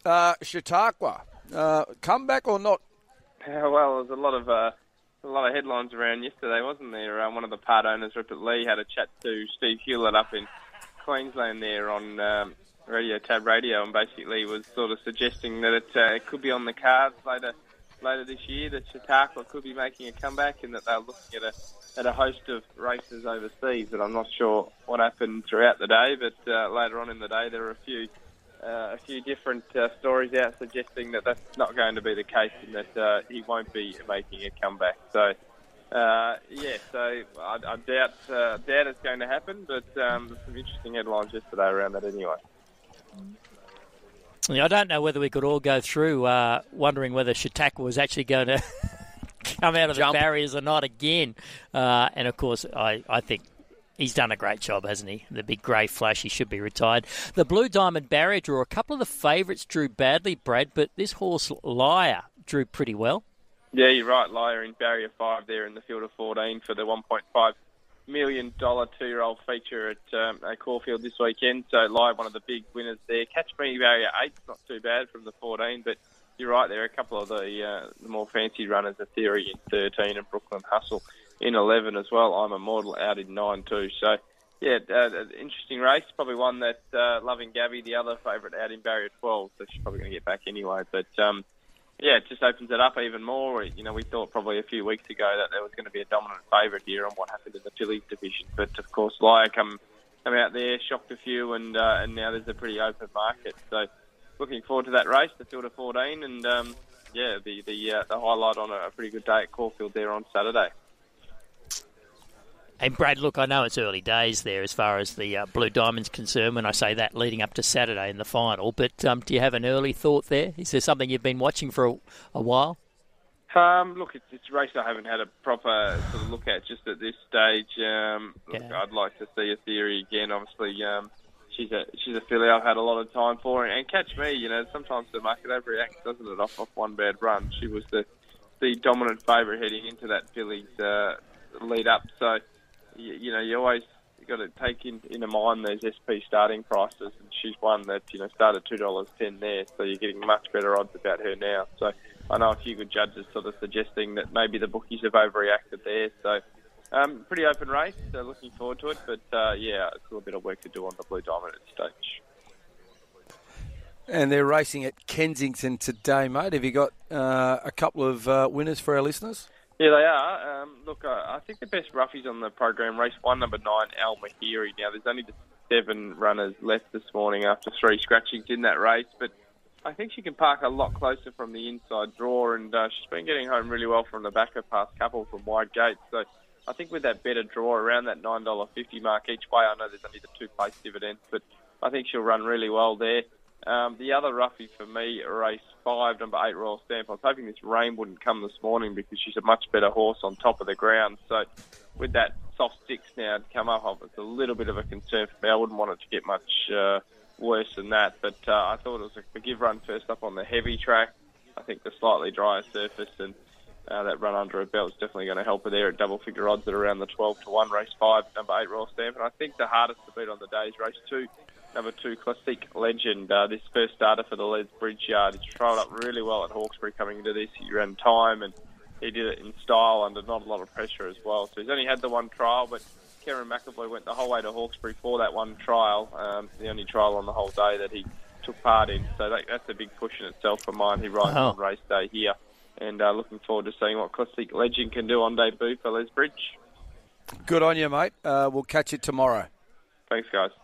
Chautauqua, comeback or not? Well, there's a lot of headlines around yesterday, wasn't there? One of the part owners, Rupert Lee, had a chat to Steve Hewlett up in Queensland there on Radio Tab Radio, and basically was sort of suggesting that it could be on the cards later this year, that Chautauqua could be making a comeback, and that they're looking at a host of races overseas. But I'm not sure what happened throughout the day. But later on in the day, there were a few different stories out suggesting that that's not going to be the case, and that he won't be making a comeback. So, so I doubt it's going to happen, but there's some interesting headlines yesterday around that anyway. Yeah, I don't know whether we could all go through wondering whether Chautauqua was actually going to come out of the barriers or not again. And, of course, I think he's done a great job, hasn't he? The big grey flash, he should be retired. The Blue Diamond barrier draw, a couple of the favourites drew badly, Brad, but this horse, Liar, drew pretty well. Yeah, you're right. Liar in barrier 5 there in the field of 14 for the $1.5 million 2-year-old feature at Caulfield this weekend. So Liar, one of the big winners there. Catch Me barrier 8, not too bad from the 14, but you're right, there are a couple of the more fancy runners, A Theory in 13 and Brooklyn Hustle in 11 as well. I'm Immortal out in 9 too. So, yeah, interesting race. Probably one that Loving Gabby, the other favourite, out in barrier 12, so she's probably going to get back anyway. But, it just opens it up even more. You know, we thought probably a few weeks ago that there was going to be a dominant favourite here on what happened in the fillies division. But, of course, Liar come out there, shocked a few, and now there's a pretty open market. So, looking forward to that race, the field of 14, and, the highlight on a pretty good day at Caulfield there on Saturday. And Brad, look, I know it's early days there as far as the Blue Diamond's concerned when I say that leading up to Saturday in the final, but do you have an early thought there? Is there something you've been watching for a while? Look, it's a race I haven't had a proper sort of look at just at this stage. I'd like to see A Theory again. Obviously, she's a filly I've had a lot of time for. And Catch Me, you know, sometimes the market overreacts, doesn't it, off one bad run. She was the dominant favourite heading into that filly's lead up. So, you always got to take into mind those SP starting prices, and she's one that started $2.10 there, so you're getting much better odds about her now. So I know a few good judges sort of suggesting that maybe the bookies have overreacted there. So pretty open race, so looking forward to it. But it's a little bit of work to do on the Blue Diamond at this stage. And they're racing at Kensington today, mate. Have you got a couple of winners for our listeners? Yeah, they are. I think the best roughies on the program, race 1, number 9, Al Mahiri. Now, there's only 7 runners left this morning after 3 scratchings in that race, but I think she can park a lot closer from the inside draw, and she's been getting home really well from the back of past couple from wide gates. So I think with that better draw around that $9.50 mark each way, I know there's only the 2-place dividends, but I think she'll run really well there. The other roughie for me, race 5, number 8, Royal Stamp. I was hoping this rain wouldn't come this morning because she's a much better horse on top of the ground. So with that soft 6 now to come up, it's a little bit of a concern for me. I wouldn't want it to get much worse than that. But I thought it was a forgive run first up on the heavy track. I think the slightly drier surface and that run under her belt is definitely going to help her there at double figure odds at around the 12-1. Race 5, number 8, Royal Stamp. And I think the hardest to beat on the day is race 2. Number 2, Classic Legend. This first starter for the Les Bridge Yard. He's trialled up really well at Hawkesbury coming into this. He ran time and he did it in style under not a lot of pressure as well. So he's only had the one trial, but Karen McAvoy went the whole way to Hawkesbury for that one trial, the only trial on the whole day that he took part in. So that's a big push in itself for mine. He rides on race day here. And looking forward to seeing what Classic Legend can do on debut for Les Bridge. Good on you, mate. We'll catch you tomorrow. Thanks, guys.